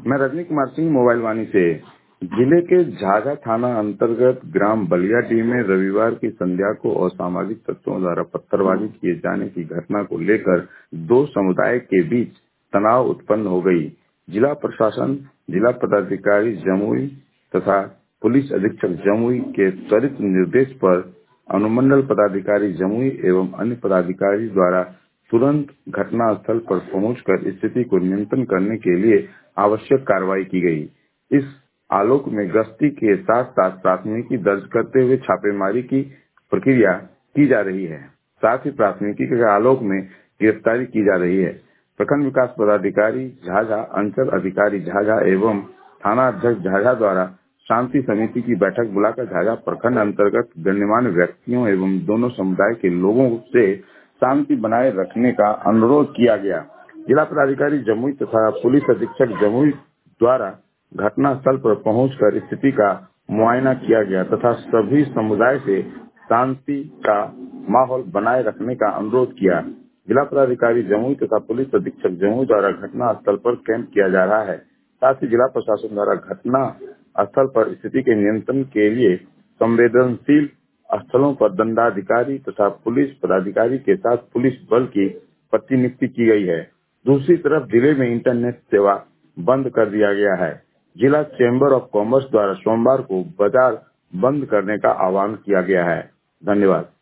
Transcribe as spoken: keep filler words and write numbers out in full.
मैं रजनी कुमार सिंह मोबाइल वाणी से। जिले के झाझा थाना अंतर्गत ग्राम बलियाडीह में रविवार की संध्या को असामाजिक तत्वों द्वारा पत्थरबाजी किए जाने की घटना को लेकर दो समुदाय के बीच तनाव उत्पन्न हो गई। जिला प्रशासन, जिला पदाधिकारी जमुई तथा पुलिस अधीक्षक जमुई के त्वरित निर्देश पर अनुमंडल पदाधिकारी जमुई एवं अन्य पदाधिकारी द्वारा तुरंत घटना स्थल पर पहुंचकर स्थिति को नियंत्रण करने के लिए आवश्यक कार्रवाई की गई। इस आलोक में गश्ती के साथ साथ प्राथमिकी दर्ज करते हुए छापेमारी की प्रक्रिया की जा रही है। साथ ही प्राथमिकी के आलोक में गिरफ्तारी की जा रही है। प्रखंड विकास पदाधिकारी झाझा, अंचल अधिकारी झाझा एवं थाना अध्यक्ष झाझा द्वारा शांति समिति की बैठक बुलाकर झाझा प्रखंड अंतर्गत गणमान्य व्यक्तियों एवं दोनों समुदाय के लोगों से शांति बनाए रखने का अनुरोध किया गया। जिला पदाधिकारी जमुई तथा पुलिस अधीक्षक जमुई द्वारा घटना स्थल पर पहुंचकर स्थिति का मुआयना किया गया तथा सभी समुदाय से शांति का माहौल बनाए रखने का अनुरोध किया। जिला पदाधिकारी जमुई तथा पुलिस अधीक्षक जमुई द्वारा घटना स्थल पर कैंप किया जा रहा है। साथ ही जिला प्रशासन द्वारा घटना स्थल पर स्थिति के नियंत्रण के लिए संवेदनशील स्थलों पर दंडाधिकारी तथा पुलिस पदाधिकारी के साथ पुलिस बल की प्रतिनियुक्ति की गई है। दूसरी तरफ जिले में इंटरनेट सेवा बंद कर दिया गया है। जिला चैम्बर ऑफ कॉमर्स द्वारा सोमवार को बाजार बंद करने का आह्वान किया गया है। धन्यवाद।